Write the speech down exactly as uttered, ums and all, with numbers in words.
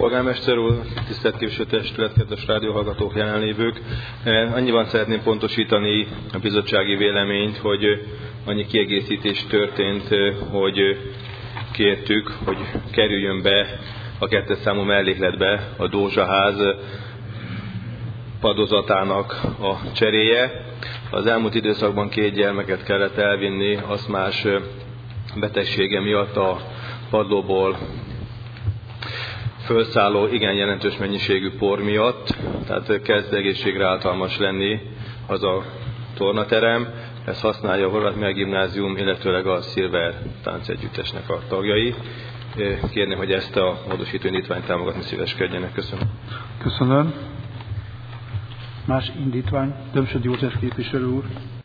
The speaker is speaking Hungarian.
polgármester úr, tisztelt képviselőtestület, kedves rádióhallgatók, jelenlévők. Annyiban szeretném pontosítani a bizottsági véleményt, hogy annyi kiegészítés történt, hogy kértük, hogy kerüljön be a kettes számú mellékletbe a Dózsaház padozatának a cseréje. Az elmúlt időszakban két gyermeket kellett elvinni aszmás betegsége miatt a padlóból felszálló igen jelentős mennyiségű por miatt, tehát kezd egészségre alkalmas lenni az a tornaterem. Ezt használja a Horváth Mihály Gimnázium, illetőleg a Silver táncegyüttesnek a tagjai. Kérném, hogy ezt a módosító indítványt támogatni szíveskedjenek. Köszönöm. Köszönöm. Más indítvány, Dömsöd József képviselő úr.